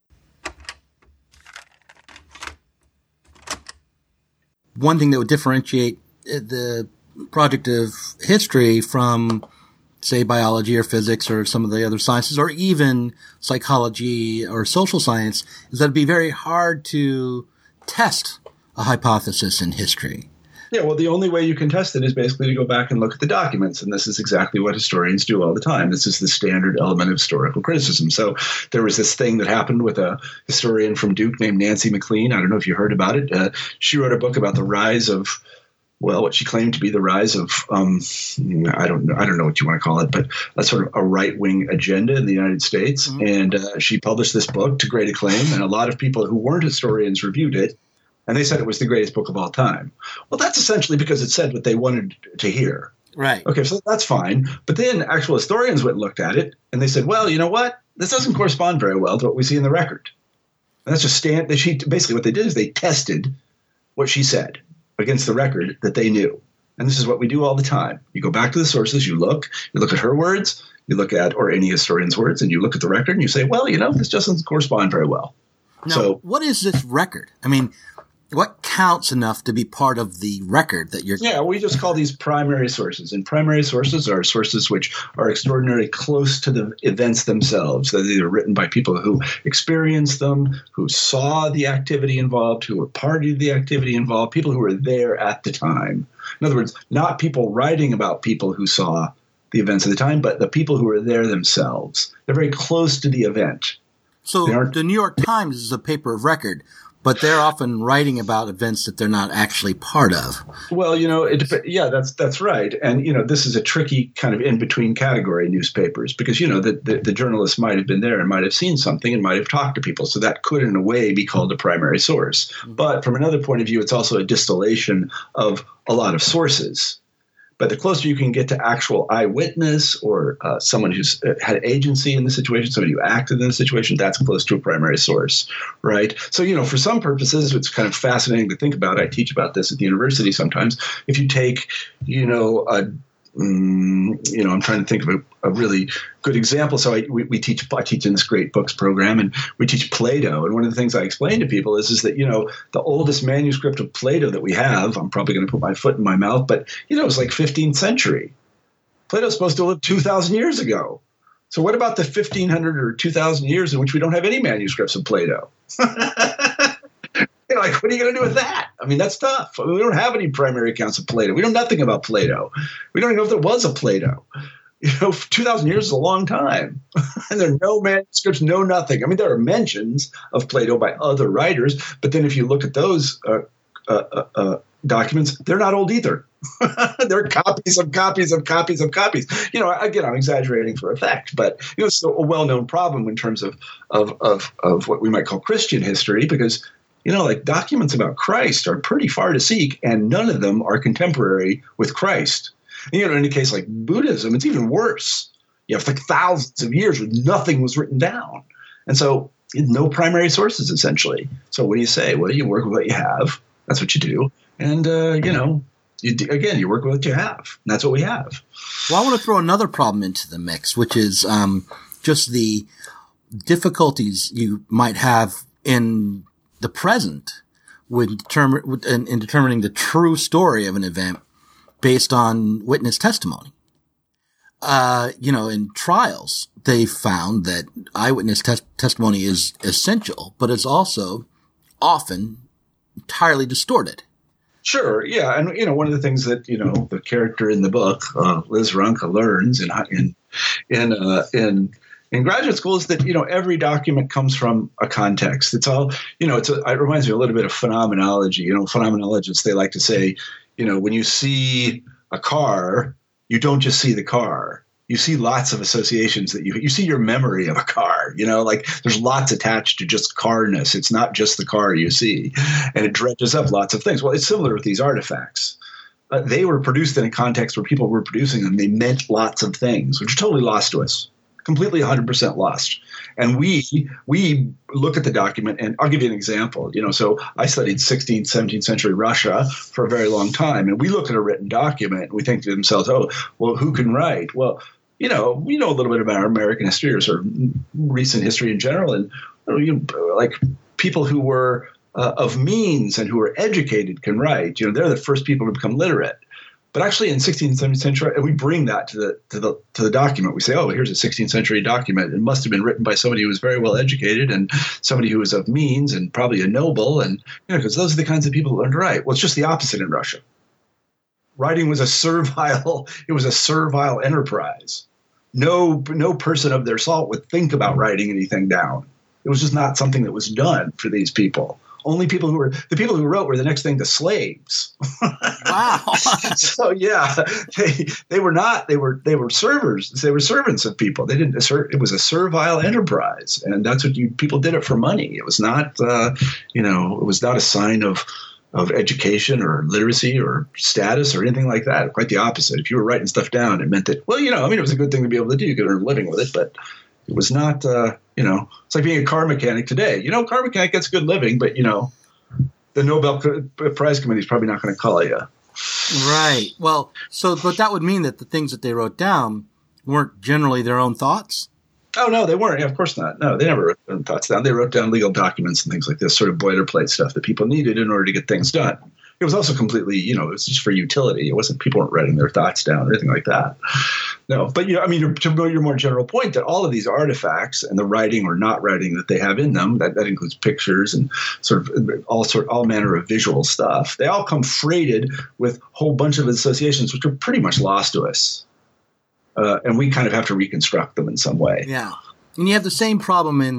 One thing that would differentiate the project of history from, say, biology or physics or some of the other sciences, or even psychology or social science, is that it'd be very hard to test a hypothesis in history. Yeah, well, the only way you can test it is basically to go back and look at the documents, and this is exactly what historians do all the time. This is the standard element of historical criticism. So there was this thing that happened with a historian from Duke named Nancy McLean. I don't know if you heard about it. Uh, she wrote a book about the rise of, well, what she claimed to be the rise of, um, I don't know, I don't know what you want to call it, but a sort of a right-wing agenda in the United States. Mm-hmm. And uh, she published this book to great acclaim, and a lot of people who weren't historians reviewed it, and they said it was the greatest book of all time. Well, that's essentially because it said what they wanted to hear. Right. Okay, so that's fine. But then actual historians went and looked at it, and they said, well, you know what? This doesn't correspond very well to what we see in the record. And that's just stand. They, she, basically what they did is they tested what she said against the record that they knew. And this is what we do all the time. You go back to the sources, you look, you look at her words, you look at, or any historian's words, and you look at the record and you say, well, you know, this just doesn't correspond very well. Now, so, what is this record? I mean, what counts enough to be part of the record that you're... Yeah, we just call these primary sources. And primary sources are sources which are extraordinarily close to the events themselves. They're either written by people who experienced them, who saw the activity involved, who were party to the activity involved, people who were there at the time. In other words, not people writing about people who saw the events of the time, but the people who were there themselves. They're very close to the event. So the New York Times is a paper of record, but they're often writing about events that they're not actually part of. Well, you know, it, yeah, that's that's right. And, you know, this is a tricky kind of in-between category newspapers because, you know, the, the, the journalists might have been there and might have seen something and might have talked to people. So that could, in a way, be called a primary source. But from another point of view, it's also a distillation of a lot of sources. But the closer you can get to actual eyewitness or uh, someone who's had agency in the situation, somebody who acted in the situation, that's close to a primary source, right? So, you know, for some purposes, it's kind of fascinating to think about. I teach about this at the university sometimes. If you take, you know, a Mm, you know, I'm trying to think of a, a really good example. So I, we, we teach, I teach in this Great Books program, and we teach Plato. And one of the things I explain to people is, is that, you know, the oldest manuscript of Plato that we have, I'm probably going to put my foot in my mouth, but, you know, it's like fifteenth century. Plato's supposed to live two thousand years ago. So what about the fifteen hundred or two thousand years in which we don't have any manuscripts of Plato? Like, what are you going to do with that? I mean, that's tough. I mean, we don't have any primary accounts of Plato. We know nothing about Plato. We don't even know if there was a Plato. You know, two thousand years is a long time. And there are no manuscripts, no nothing. I mean, there are mentions of Plato by other writers, but then if you look at those uh, uh, uh, documents, they're not old either. They're copies of copies of copies of copies. You know, again, I'm exaggerating for effect, but you know, it's a well-known problem in terms of of of, of what we might call Christian history, because you know, like documents about Christ are pretty far to seek, and none of them are contemporary with Christ. And, you know, in a case like Buddhism, it's even worse. You have like thousands of years where nothing was written down. And so no primary sources, essentially. So what do you say? Well, you work with what you have. That's what you do. And, uh, you know, you do, again, you work with what you have. And that's what we have. Well, I want to throw another problem into the mix, which is um, just the difficulties you might have in the present with determine in, in determining the true story of an event based on witness testimony. Uh, you know, in trials, they found that eyewitness tes- testimony is essential, but it's also often entirely distorted. Sure, yeah, and you know, one of the things that you know the character in the book, uh, Liz Runke, learns in in in uh, in in graduate school is that, you know, every document comes from a context. It's all, you know, it's a, it reminds me a little bit of phenomenology. You know, phenomenologists, they like to say, you know, when you see a car, you don't just see the car. You see lots of associations that you, you see your memory of a car, you know, like there's lots attached to just carness. It's not just the car you see, and it dredges up lots of things. Well, it's similar with these artifacts. Uh, they were produced in a context where people were producing them. They meant lots of things, which are totally lost to us. Completely one hundred percent lost. And we we look at the document, and I'll give you an example. You know, so I studied sixteenth, seventeenth century Russia for a very long time, and we look at a written document, and we think to themselves, oh, well, who can write? Well, you know, we know a little bit about our American history or sort of recent history in general, and you know, like people who were uh, of means and who were educated can write. You know, they're the first people to become literate. But actually, in sixteenth, seventeenth century, and we bring that to the to the to the document. We say, "Oh, here's a sixteenth century document. It must have been written by somebody who was very well educated and somebody who was of means and probably a noble." And you know, because those are the kinds of people who learn to write. Well, it's just the opposite in Russia. Writing was a servile. It was a servile enterprise. No, no person of their salt would think about writing anything down. It was just not something that was done for these people. Only people who were the people who wrote were the next thing to slaves. Wow. So yeah, they they were not they were they were servers. They were servants of people. They didn't assert. It was a servile enterprise, and that's what you people did it for money. It was not uh, you know it was not a sign of of education or literacy or status or anything like that. Quite the opposite. If you were writing stuff down, it meant that well you know I mean it was a good thing to be able to do. You could earn a living with it, but it was not, uh, you know, it's like being a car mechanic today. You know, a car mechanic gets good living, but, you know, the Nobel Prize Committee is probably not going to call you. Right. Well, so, but that would mean that the things that they wrote down weren't generally their own thoughts? Oh, no, they weren't. Yeah, of course not. No, they never wrote their own thoughts down. They wrote down legal documents and things like this, sort of boilerplate stuff that people needed in order to get things done. It was also completely, you know, it was just for utility. It wasn't, people weren't writing their thoughts down or anything like that. No, but, you know, I mean, to go your more general point that all of these artifacts and the writing or not writing that they have in them, that, that includes pictures and sort of all sort, all manner of visual stuff, they all come freighted with a whole bunch of associations, which are pretty much lost to us. Uh, and we kind of have to reconstruct them in some way. Yeah. And you have the same problem in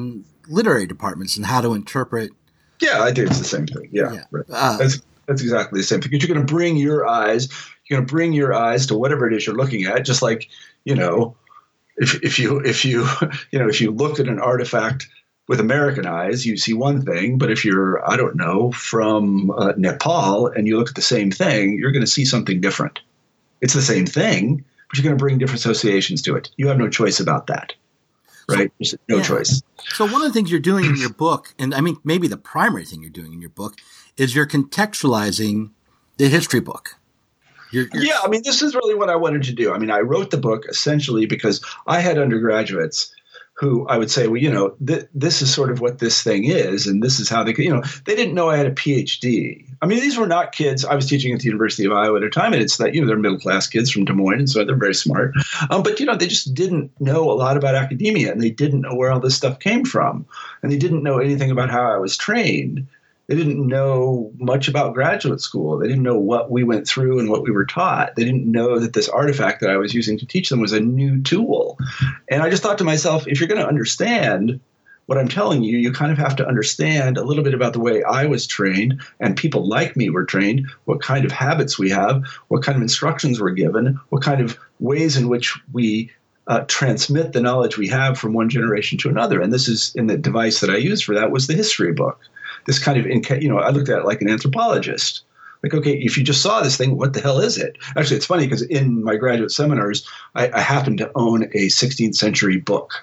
literary departments and how to interpret. Yeah, I think it's the same thing. Yeah, Yeah. right. Uh, that's that's exactly the same thing. Because you're going to bring your eyes, you're going to bring your eyes to whatever it is you're looking at. Just like, you know, if if you if you you know if you looked at an artifact with American eyes, you see one thing. But if you're, I don't know, from uh, Nepal and you look at the same thing, you're going to see something different. It's the same thing, but you're going to bring different associations to it. You have no choice about that, right? There's no yeah. choice. So one of the things you're doing in your book, and I mean, maybe the primary thing you're doing in your book, is you're contextualizing the history book. You're, you're yeah, I mean, this is really what I wanted to do. I mean, I wrote the book essentially because I had undergraduates who I would say, well, you know, th- this is sort of what this thing is, and this is how they could, you know, they didn't know I had a P H D. I mean, these were not kids. I was teaching at the University of Iowa at a time, and it's that, you know, they're middle-class kids from Des Moines, and so they're very smart. Um, but, you know, they just didn't know a lot about academia, and they didn't know where all this stuff came from, and they didn't know anything about how I was trained. They didn't know much about graduate school. They didn't know what we went through and what we were taught. They didn't know that this artifact that I was using to teach them was a new tool. And I just thought to myself, if you're going to understand what I'm telling you, you kind of have to understand a little bit about the way I was trained and people like me were trained, what kind of habits we have, what kind of instructions we're given, what kind of ways in which we uh, transmit the knowledge we have from one generation to another. And this is, in the device that I used for that was the history book. This kind of, you know, I looked at it like an anthropologist. Like, okay, if you just saw this thing, what the hell is it? Actually, it's funny because in my graduate seminars, I, I happen to own a sixteenth century book.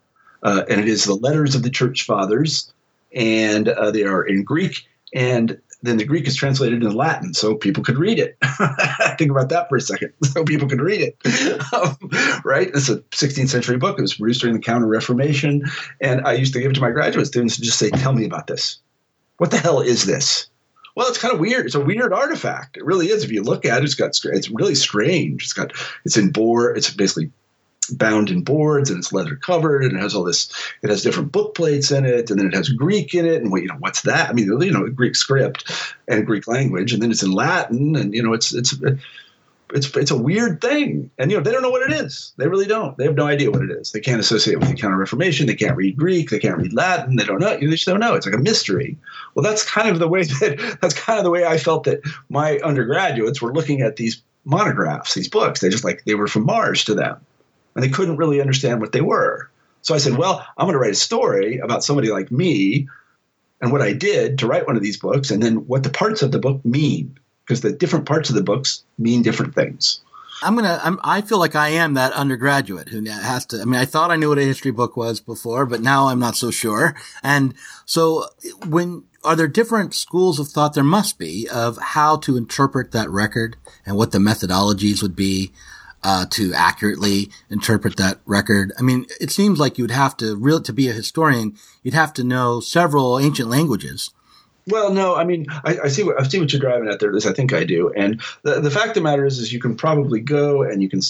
Uh, and it is the Letters of the Church Fathers, and uh, they are in Greek. And then the Greek is translated into Latin, so people could read it. Think about that for a second. So people could read it, um, right? It's a sixteenth century book. It was produced during the Counter-Reformation. And I used to give it to my graduate students to just say, tell me about this. What the hell is this? Well, it's kind of weird. It's a weird artifact. It really is. If you look at it, it's got, it's really strange. It's got, it's in board. It's basically bound in boards, and it's leather covered, and it has all this, it has different book plates in it, and then it has Greek in it. And what, you know, what's that? I mean, you know, Greek script and Greek language, and then it's in Latin, and, you know, it's, it's, It's it's a weird thing. And, you know, they don't know what it is. They really don't. They have no idea what it is. They can't associate it with the Counter-Reformation. They can't read Greek. They can't read Latin. They don't know. They just don't know. It's like a mystery. Well, that's kind of the way that that's kind of the way I felt that my undergraduates were looking at these monographs, these books. They just like they were from Mars to them. And they couldn't really understand what they were. So I said, well, I'm going to write a story about somebody like me and what I did to write one of these books, and then what the parts of the book mean. Because the different parts of the books mean different things. I'm gonna. I'm, I feel like I am that undergraduate who has to. I mean, I thought I knew what a history book was before, but now I'm not so sure. And so, when are there different schools of thought? There must be of how to interpret that record and what the methodologies would be uh, to accurately interpret that record. I mean, it seems like you would have to real to be a historian. You'd have to know several ancient languages. Well, no, I mean, I, I see what I see what you're driving at there. This, I think I do. And the, the fact of the matter is, is you can probably go and you can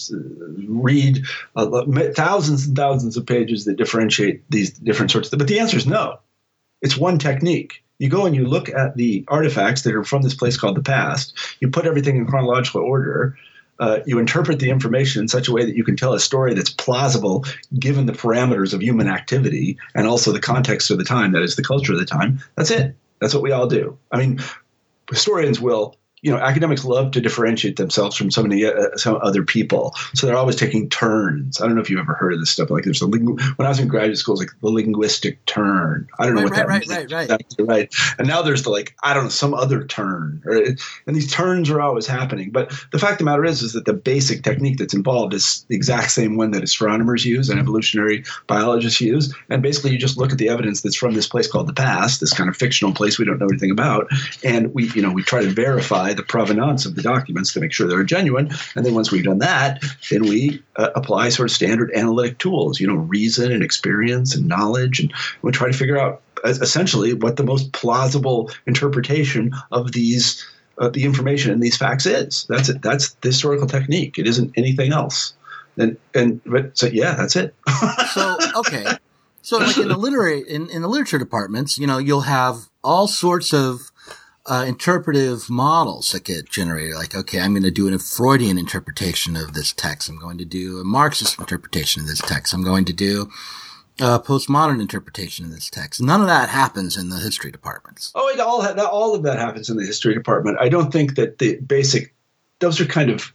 read uh, thousands and thousands of pages that differentiate these different sorts of. But the answer is no. It's one technique. You go and you look at the artifacts that are from this place called the past. You put everything in chronological order. Uh, you interpret the information in such a way that you can tell a story that's plausible given the parameters of human activity and also the context of the time, that is the culture of the time. That's it. That's what we all do. I mean, historians will, you know, academics love to differentiate themselves from so many uh, some other people. So they're always taking turns. I don't know if you've ever heard of this stuff. Like there's a lingu- when I was in graduate school, it's like the linguistic turn. I don't know right, what that right, means. Right, right, right, right. And now there's the like I don't know some other turn. Right? And these turns are always happening. But the fact of the matter is, is that the basic technique that's involved is the exact same one that astronomers use and evolutionary biologists use. And basically, you just look at the evidence that's from this place called the past, this kind of fictional place we don't know anything about, and we, you know, we try to verify the provenance of the documents to make sure they're genuine. And then once we've done that, then we uh, apply sort of standard analytic tools, you know, reason and experience and knowledge. And we try to figure out uh, essentially what the most plausible interpretation of these, uh, the information in these facts is. That's it. That's the historical technique. It isn't anything else. And, and, but so, yeah, that's it. So, okay. So like in the literary, in, in the literature departments, you know, you'll have all sorts of Uh, interpretive models that get generated. Like, okay, I'm going to do a Freudian interpretation of this text. I'm going to do a Marxist interpretation of this text. I'm going to do uh, postmodern interpretation of this text. None of that happens in the history departments. Oh, it all all of that happens in the history department. I don't think that the basic those are kind of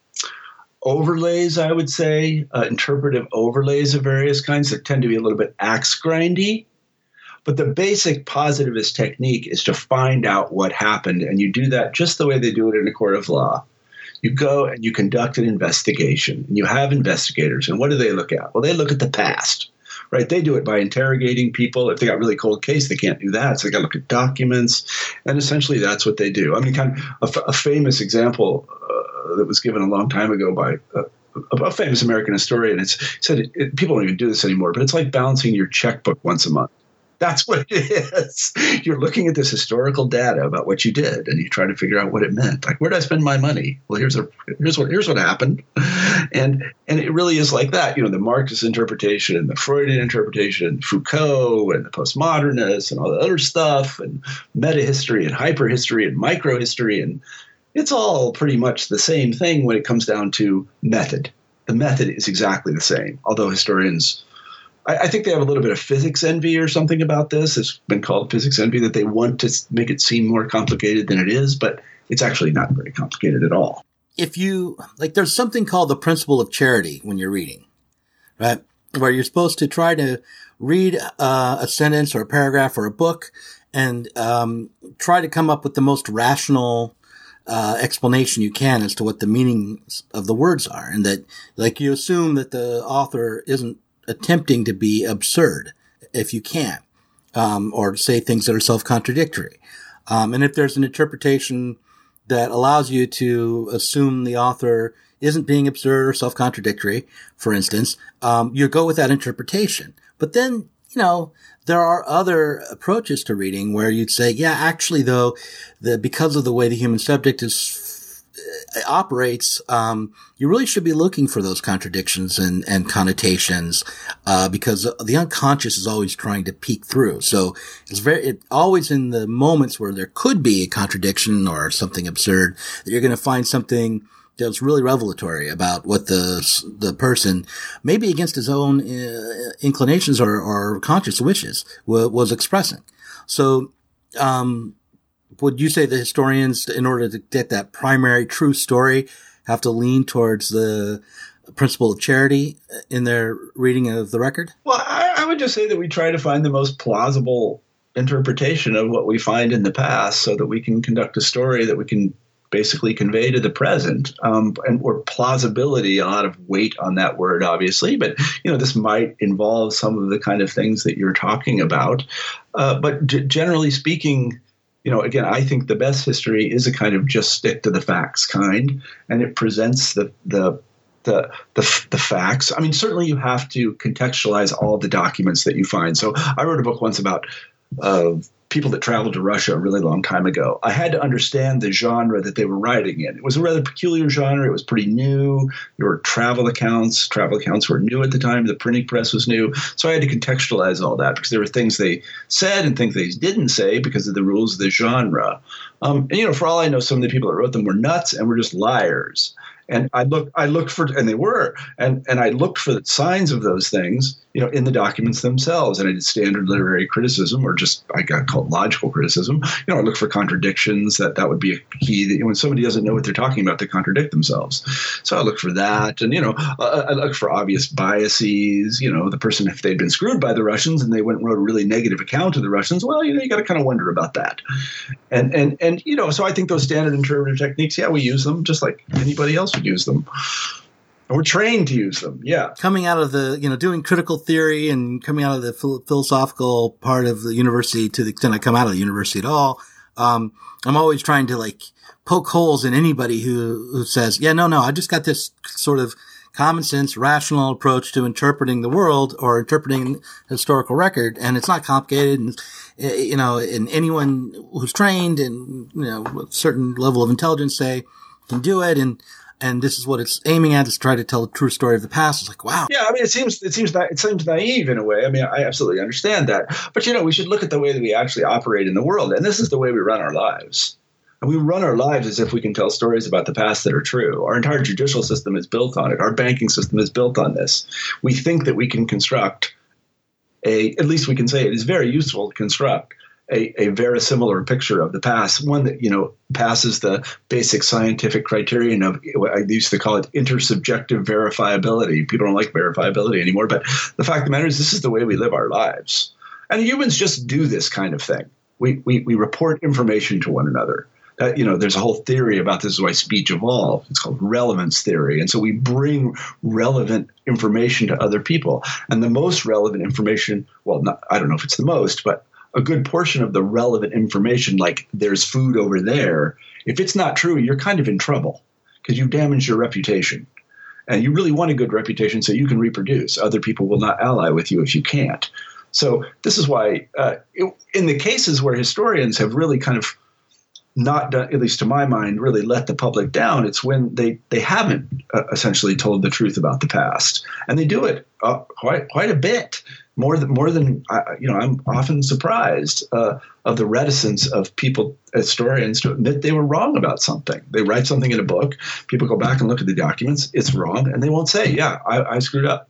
overlays, I would say, uh, interpretive overlays of various kinds that tend to be a little bit axe grindy. But the basic positivist technique is to find out what happened, and you do that just the way they do it in a court of law. You go and you conduct an investigation, and you have investigators, and what do they look at? Well, they look at the past, right? They do it by interrogating people. If they got a really cold case, they can't do that, so they got to look at documents, and essentially that's what they do. I mean, kind of a, a famous example uh, that was given a long time ago by uh, a, a famous American historian. It's said it, it, people don't even do this anymore, but it's like balancing your checkbook once a month. That's what it is. You're looking at this historical data about what you did, and you try to figure out what it meant. Like, where did I spend my money? Well, here's a here's what here's what happened, and and it really is like that. You know, the Marxist interpretation, and the Freudian interpretation, and Foucault, and the postmodernists, and all the other stuff, and meta-history, and hyper-history, and micro-history, and it's all pretty much the same thing when it comes down to method. The method is exactly the same, although historians, I think they have a little bit of physics envy or something about this. It's been called physics envy, that they want to make it seem more complicated than it is, but it's actually not very complicated at all. If you, like, there's something called the principle of charity when you're reading, right? Where you're supposed to try to read uh, a sentence or a paragraph or a book and um, try to come up with the most rational uh, explanation you can as to what the meanings of the words are. And that, like, you assume that the author isn't attempting to be absurd, if you can, um, or say things that are self-contradictory. Um, and if there's an interpretation that allows you to assume the author isn't being absurd or self-contradictory, for instance, um, you go with that interpretation. But then, you know, there are other approaches to reading where you'd say, yeah, actually, though, the, because of the way the human subject is operates, um, you really should be looking for those contradictions and, and connotations, uh, because the unconscious is always trying to peek through. So it's very, it always in the moments where there could be a contradiction or something absurd that you're going to find something that's really revelatory about what the, the person, maybe against his own uh, inclinations or, or conscious wishes, w- was expressing. So, um, would you say the historians, in order to get that primary true story, have to lean towards the principle of charity in their reading of the record? Well, I, I would just say that we try to find the most plausible interpretation of what we find in the past so that we can conduct a story that we can basically convey to the present, um, and or plausibility, a lot of weight on that word, obviously. But, you know, this might involve some of the kind of things that you're talking about. Uh, but g- generally speaking, you know, again, I think the best history is a kind of just stick to the facts kind, and it presents the the the the, the facts. I mean, certainly you have to contextualize all of the documents that you find. So I wrote a book once about uh, people that traveled to Russia a really long time ago. I had to understand the genre that they were writing in. It was a rather peculiar genre. It was pretty new. There were travel accounts. Travel accounts were new at the time. The printing press was new. So I had to contextualize all that because there were things they said and things they didn't say because of the rules of the genre. Um, and, you know, for all I know, some of the people that wrote them were nuts and were just liars. And I looked, I looked for, and they were, and and I looked for the signs of those things, you know, in the documents themselves. And I did standard literary criticism, or just I got called logical criticism. You know, I looked for contradictions. That that would be a key. That when somebody doesn't know what they're talking about, they contradict themselves. So I looked for that, and you know, I, I looked for obvious biases. You know, the person, if they'd been screwed by the Russians and they went and wrote a really negative account of the Russians, well, you know, you got to kind of wonder about that. And and and you know, so I think those standard interpretive techniques, yeah, we use them just like anybody else would use them. And we're trained to use them, yeah. Coming out of the, you know, doing critical theory and coming out of the phil- philosophical part of the university, to the extent I come out of the university at all, um, I'm always trying to like poke holes in anybody who, who says, yeah, no, no, I just got this sort of common sense, rational approach to interpreting the world or interpreting a historical record. And it's not complicated. And, you know, and anyone who's trained and, you know, a certain level of intelligence, say, can do it. And, and this is what it's aiming at, is try to tell the true story of the past. It's like, wow. Yeah, I mean, it seems it seems it seems naive in a way. I mean, I absolutely understand that. But, you know, we should look at the way that we actually operate in the world. And this is the way we run our lives. And we run our lives as if we can tell stories about the past that are true. Our entire judicial system is built on it. Our banking system is built on this. We think that we can construct a, at least we can say it is very useful to construct a, a very similar picture of the past, one that, you know, passes the basic scientific criterion of what I used to call it intersubjective verifiability. People don't like verifiability anymore, but the fact of the matter is this is the way we live our lives. And humans just do this kind of thing. We, we, we report information to one another. Uh, you know, there's a whole theory about this is why speech evolved. It's called relevance theory. And so we bring relevant information to other people. And the most relevant information, well, not, I don't know if it's the most, but a good portion of the relevant information, like there's food over there, if it's not true, you're kind of in trouble because you've damaged your reputation. And you really want a good reputation so you can reproduce. Other people will not ally with you if you can't. So this is why uh, it, in the cases where historians have really kind of not done, at least to my mind, really let the public down, it's when they, they haven't uh, essentially told the truth about the past. And they do it uh, quite quite a bit, more than, more than uh, you know, I'm often surprised uh, of the reticence of people, historians, to admit they were wrong about something. They write something in a book, people go back and look at the documents, it's wrong, and they won't say, yeah, I, I screwed up.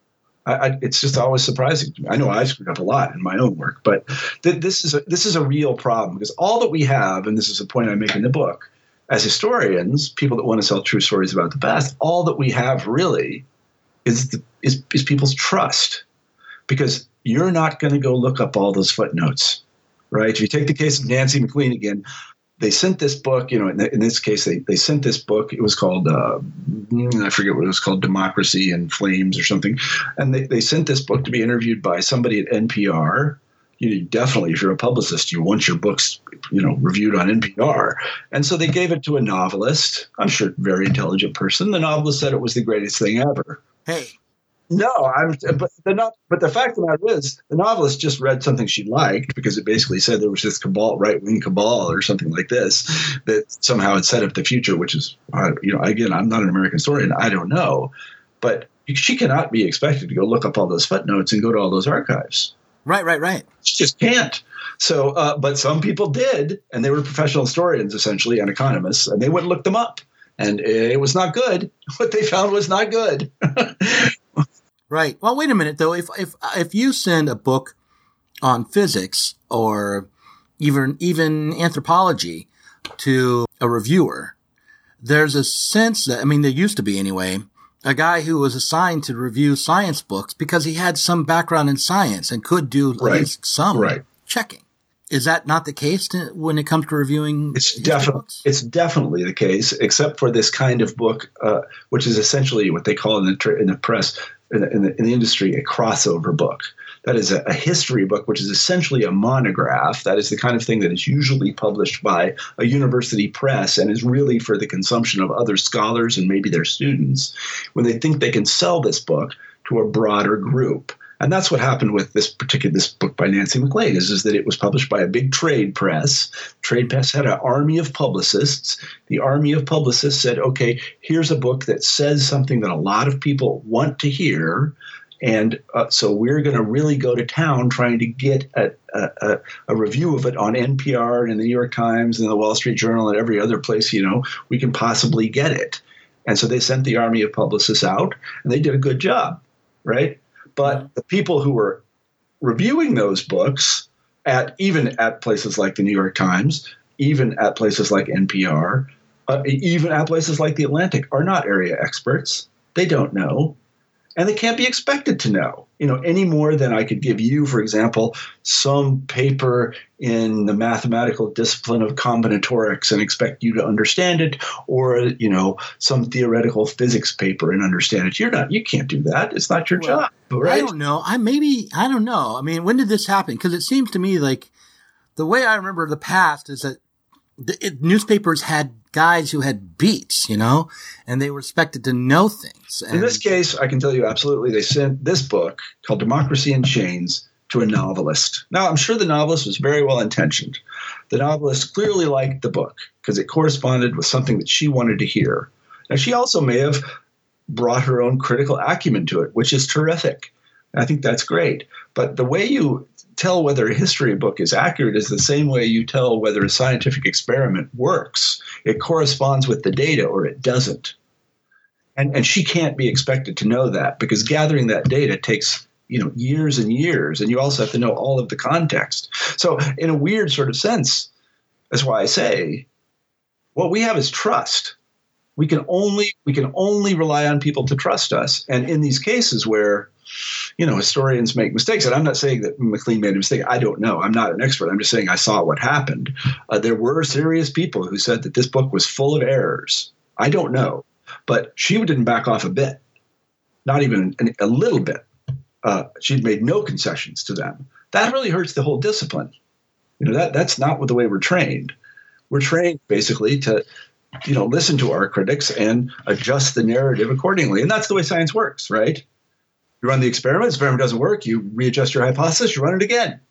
I, I, it's just always surprising to me. I know I screwed up a lot in my own work, but th- this is a, this is a real problem because all that we have, and this is a point I make in the book, as historians, people that want to tell true stories about the past, all that we have really is the, is, is people's trust, because you're not going to go look up all those footnotes, right? If you take the case of Nancy MacLean again, they sent this book, you know, in, in this case, they, they sent this book. It was called, uh, I forget what it was called, Democracy in Flames or something. And they, they sent this book to be interviewed by somebody at N P R. You definitely, if you're a publicist, you want your books, you know, reviewed on N P R. And so they gave it to a novelist, I'm sure very intelligent person. The novelist said it was the greatest thing ever. Hey. No, I'm. But the not. But the fact of the matter is, the novelist just read something she liked because it basically said there was this cabal, right wing cabal, or something like this, that somehow had set up the future. Which is, you know, again, I'm not an American historian, I don't know, but she cannot be expected to go look up all those footnotes and go to all those archives. Right, right, right. She just can't. So, uh, but some people did, and they were professional historians essentially and economists, and they went and looked them up, and it was not good. What they found was not good. Right. Well, wait a minute though. If if if you send a book on physics or even even anthropology to a reviewer, there's a sense that, I mean, there used to be anyway, a guy who was assigned to review science books because he had some background in science and could do at right. least some right. checking. Is that not the case to, when it comes to reviewing? It's definitely it's definitely the case, except for this kind of book, uh, which is essentially what they call in the tra- in the press. In the, in, the, in the industry, a crossover book. That is a, a history book, which is essentially a monograph. That is the kind of thing that is usually published by a university press and is really for the consumption of other scholars and maybe their students when they think they can sell this book to a broader group. And that's what happened with this particular this book by Nancy MacLean, is, is that it was published by a big trade press. Trade press had an army of publicists. The army of publicists said, okay, here's a book that says something that a lot of people want to hear. And uh, so we're going to really go to town trying to get a, a, a review of it on N P R and the New York Times and the Wall Street Journal and every other place, you know, we can possibly get it. And so they sent the army of publicists out, and they did a good job, right? But the people who were reviewing those books at even at places like the New York Times, even at places like N P R, uh, even at places like The Atlantic, are not area experts. They don't know. And they can't be expected to know, you know, any more than I could give you, for example, some paper in the mathematical discipline of combinatorics and expect you to understand it, or, you know, some theoretical physics paper and understand it. You're not, you can't do that. It's not your well, job, right? I don't know. I maybe, I don't know. I mean, when did this happen? Because it seems to me like the way I remember the past is that the, it, newspapers had guys who had beats, you know, and they were expected to know things. And in this case, I can tell you absolutely, they sent this book called Democracy in Chains to a novelist. Now, I'm sure the novelist was very well intentioned. The novelist clearly liked the book because it corresponded with something that she wanted to hear. Now, she also may have brought her own critical acumen to it, which is terrific. I think that's great. But the way you tell whether a history book is accurate is the same way you tell whether a scientific experiment works. It corresponds with the data or it doesn't. And, and she can't be expected to know that because gathering that data takes you know, years and years, and you also have to know all of the context. So in a weird sort of sense, that's why I say what we have is trust. We can only we can only rely on people to trust us. And in these cases where, you know, historians make mistakes, and I'm not saying that MacLean made a mistake. I don't know. I'm not an expert. I'm just saying I saw what happened. Uh, there were serious people who said that this book was full of errors. I don't know. But she didn't back off a bit, not even an, a little bit. Uh, she'd made no concessions to them. That really hurts the whole discipline. You know, that that's not the way we're trained. We're trained basically to, you know, listen to our critics and adjust the narrative accordingly. And that's the way science works, right? You run the experiment, the experiment doesn't work, you readjust your hypothesis, you run it again.